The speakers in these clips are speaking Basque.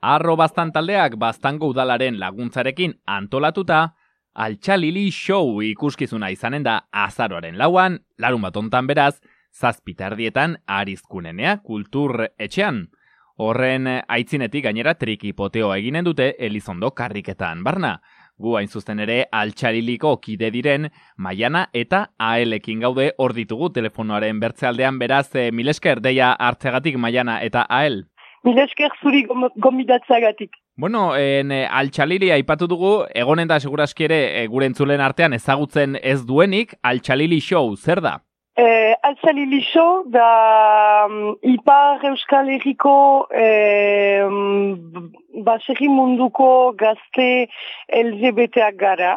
Arro Baztan taldeak Baztango udalaren laguntzarekin antolatuta, Altxalili Show ikuskizuna izanen da azaroaren 4, larunbat hontan beraz, 7:30 Arizkunenea kultur etxean. Horren aitzinetik gainera trikipoteoa eginen dute Elizondo karriketan barna. Gu hain zuzen ere Altxaliliko kide diren Maiana eta Aelekin gaude, hor ditugu telefonoaren bertzealdean, beraz, milesker deia hartzeagatik Maiana eta Ael. Milesker zuri gombidatzeagatik. Bueno, Altxalili aipatu dugu, egonen da seguraski ere gure entzulen artean ezagutzen ez duenik, Altxalili Show, zer da? Altxalili Show da Ipar Euskal Herriko baserri munduko gazte LGBT-ak gara.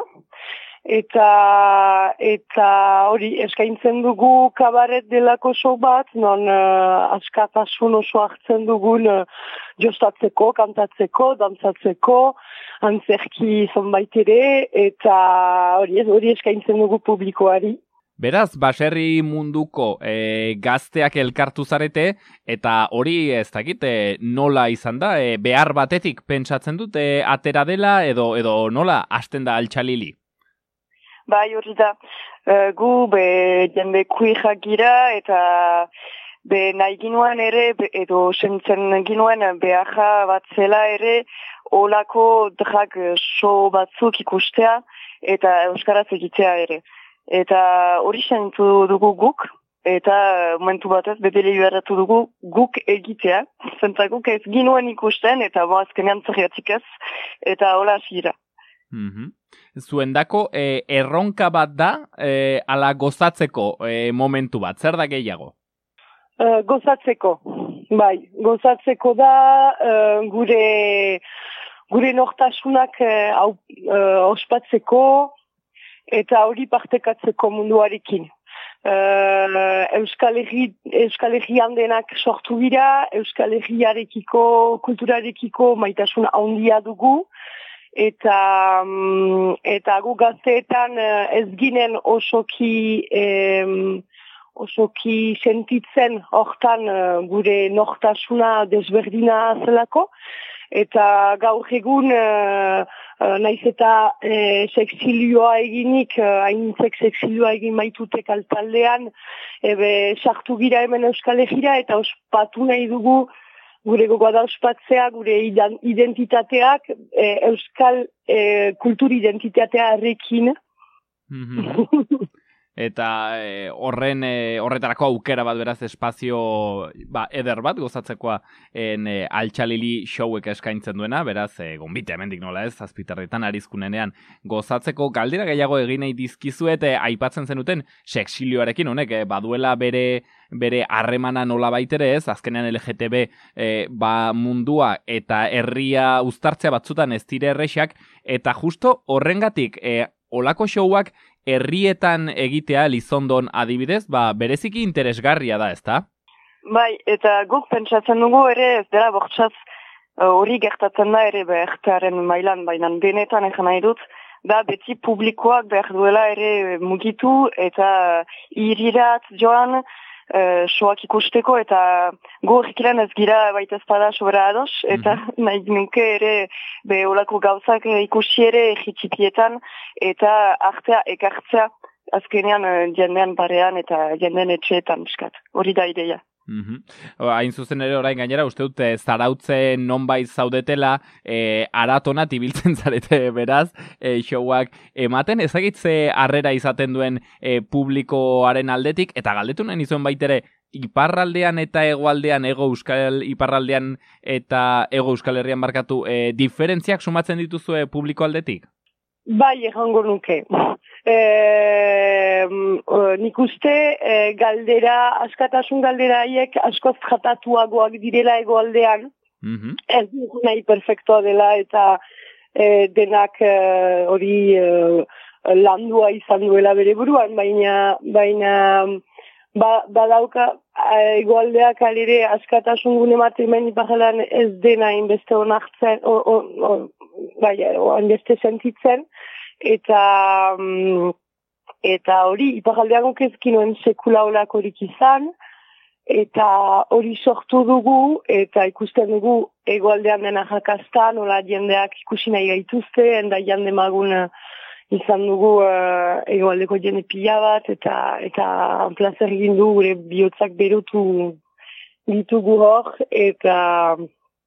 Eta hori eskaintzen dugu kabaret delako show bat, non askatasun oso hartzen dugun jostatzeko, kantatzeko, dantzatzeko, antzerki zonbait ere, eta hori eskaintzen dugu publikoari. Beraz, baserri munduko gazteak elkartu zarete, eta hori ez dakit nola izan da, behar batetik pentsatzen dute atera dela, edo nola hasten da Altxalili? Bai, hori da, gu jende queerak gira eta nahi ginuen ere, edo sentzen ginuen beharra bat zela ere, olako drag show batzuk ikustea eta euskaraz egitea ere. Eta hori sentu dugu guk, eta momentu batez bedele iberatu dugu guk egitea. Zenta guk ez ginuen ikusten eta azkenean zergatik ez, eta hola hasiera. Zuendako erronka bat da, ala gozatzeko momentu bat, zer da gehiago? Gozatzeko, bai, gozatzeko da gure nortasunak ospatzeko eta hori partekatzeko munduarekin. Euskal Herrian denak sortu dira, Euskal Herriarekiko, kulturarekiko maitasuna handia dugu, eta gu gazteetan ez ginen osoki sentitzen hortan gure nortasuna desberdina zelako, eta gaur egun naiz eta sexilioa eginik, haintzek sexilioa egin maitutek altaldean, sartu gira hemen Euskal Herrira eta ospatu nahi dugu gure gogoa da ospatzea, gure identitateak, euskal kultur identitatea errekin. Eta horretarako aukera bat beraz espazio eder bat gozatzekoa Altxalili Showek eskaintzen duena, beraz gonbite hemendik nola ez, 7:30 Arizkunenean gozatzeko. Galdera gehiago egin nahi dizkizuet, aipatzen zenuten sexilioarekin honek baduela bere harremana nola baitere ez, azkenean LGTB mundua eta herria uztartzea batzutan ez dire errexak, eta justo horrengatik olako showak herrietan egitea Elizondon adibidez, bereziki interesgarria da, ezta? Bai, eta guk pentsatzen dugu ere ez dela bortxaz hori gertatzen da ere behertearen mailan, baina benetan egin nahi dut, da beti publikoak behar duela ere mugitu eta irirat joan soak ikusteko, eta gu horrekilan ez gira baita espada sobera ados, eta nahi nuke ere olako gauzak ikusi ere egitxipietan, eta artea ekartzea azkenean jendean parean eta jenden etxeetan miskat. Hori da ideia. Hain zuzen ere orain gainera, uste dut zarautze nonbait zaudetela, aratonat ibiltzen zarete beraz, showak ematen, ezagitze harrera izaten duen publikoaren aldetik, eta galdetu nahi nizuen baitere, iparraldean eta hegoaldean, Hego Euskal Iparraldean eta Hego Euskal Herrian barkatu, diferentziak sumatzen dituzue publiko aldetik? Bai, errango nuke. Nik uste askatasun galdera haiek askoz tratatuagoak direla hegoaldean. Ez dugu nahi perfektoa dela eta denak hori landua izan duela bere buruan, baina badauka hegoaldeak alere askatasun gune materimen iparraldean ez dena inbeste onartzen, inbeste sentitzen, eta hori iparraldean ezkinoen sekula horik izan, eta hori sortu dugu, eta ikusten dugu egoaldean dena jakazta, nola jendeak ikusi nahi gaituzte, enda jende magun izan dugu egoaldeko jende pila bat, eta plazer egin du gure bihotzak berotu ditugu hor, eta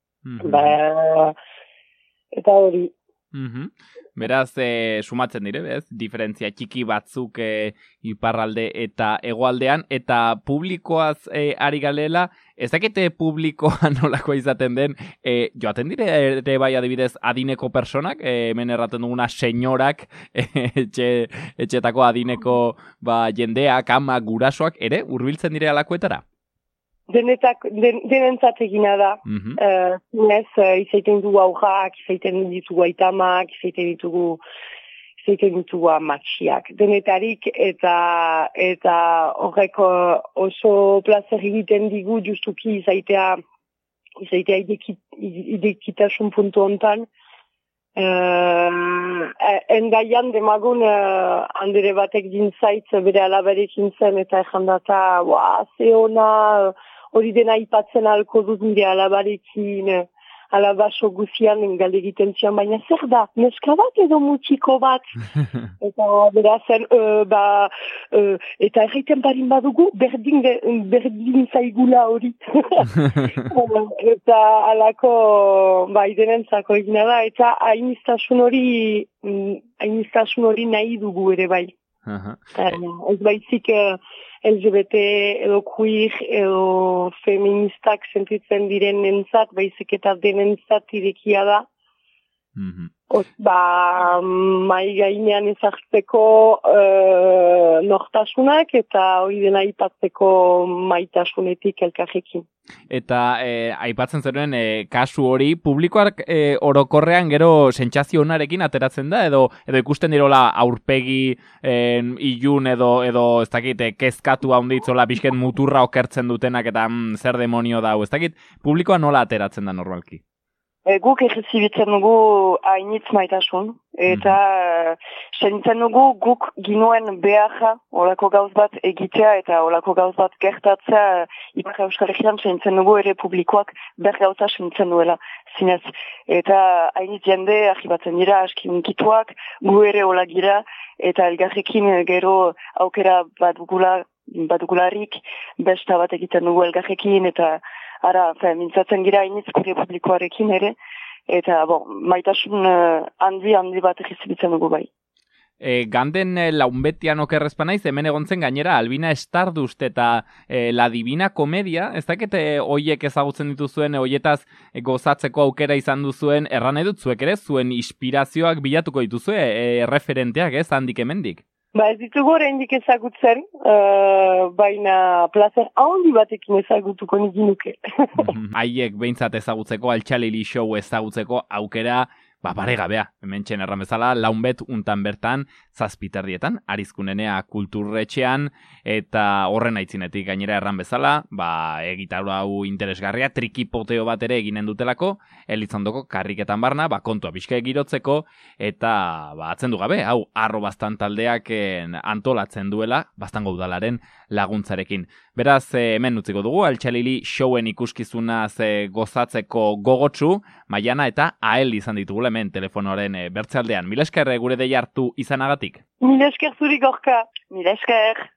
eta hori. Beraz, sumatzen dire, bez? Diferentzia txiki batzuk iparralde eta hegoaldean, eta publikoaz ari galela, ez dakite publikoa nolakoa izaten den, joaten dire ere bai adibidez adineko personak, hemen erraten duguna senyorak, etxetako adineko jendeak, ama, gurasoak, ere, hurbiltzen dire alakoetara? Denentzat egina da. Izaiten dugu aurrak, izaiten ditugu aitamak, izaiten ditugu amatxiak. Denetarik eta horreko oso plazer egiten digu justuki izaitea idekitasun puntu hontan. Endaian demagun handere batek dintzaitz bere alabarekin zen eta ejandata, ze ona, hori dena ipatzen alko dut nire alabarekin, alabaso guzian galde egiten zian, baina zer da, neska bat edo mutxiko bat? Eta berazen, eta erraiten barin badugu, berdin zaigula hori. Eta alako, denentzako egina da, eta hainiztasun hori nahi dugu ere bai. Ez baizik LGBT edo queer edo feministak sentitzen diren nentzat, baizik eta denentzat irekia da. Mai gainean ezartzeko nortasunak eta hori dena aipatzeko maitasunetik elkarrekin. Eta aipatzen zenuen kasu hori, publikoak orokorrean gero sentsazio onarekin ateratzen da, edo ikusten dirola aurpegi ilun edo ez dakit, kezkatu handitzola bizken muturra okertzen dutenak eta zer demonio da, ez dakit, publikoa nola ateratzen da normalki? Guk errezibitzen dugu hainitz maitasun, eta sentitzen dugu guk ginuen beharra olako gauz bat egitea eta olako gauz bat gertatzea Ipar Euskal Herrian sentitzen dugu ere publikoak ber gauza sentitzen duela zinez. Eta hainitz jende arribatzen dira aski unkituak, gu ere hola gira, eta elgarrekin gero aukera badugularik besta bat egiten dugu elgarrekin, eta mintzatzen gira hainitz gure publikoarekin ere, eta maitasun handi bat egizibitzen dugu bai. Ganden launbetian okerrezpanaiz, hemen egontzen gainera Albina Stardust eta La Divina Komedia, ez dakite hoiek ezagutzen dituzuen, hoietaz gozatzeko aukera izan duzuen, erran edut zuek ere, zuen inspirazioak bilatuko dituzue, referenteak ez, handik hemendik? Ez ditugu oraindik ezagutzen, baina plazer handi batekin ezagutuko niginuke. Haiek behintzat ezagutzeko, Altxalili show ezagutzeko aukera, paregabea, hementxen erran bezala, launbet untan bertan, 7:00 Arizkunenea kulturretxean, eta horren aitzinetik gainera erran bezala, egitarau hau interesgarria, trikipoteo bat ere eginen dutelako, Elizondoko karriketan barna, kontua pixka girotzeko, eta atzendu gabe, hau arro bastan taldeak antolatzen duela, bastango udalaren laguntzarekin. Beraz, hemen utziko dugu, Altxalili showen ikuskizunaz gozatzeko gogotsu, Maiana eta Ael izan ditugula hemen telefonoaren bertzealdean. Mila esker gure deia hartu izanagatik. Mila esker zuri gorka. Mila esker.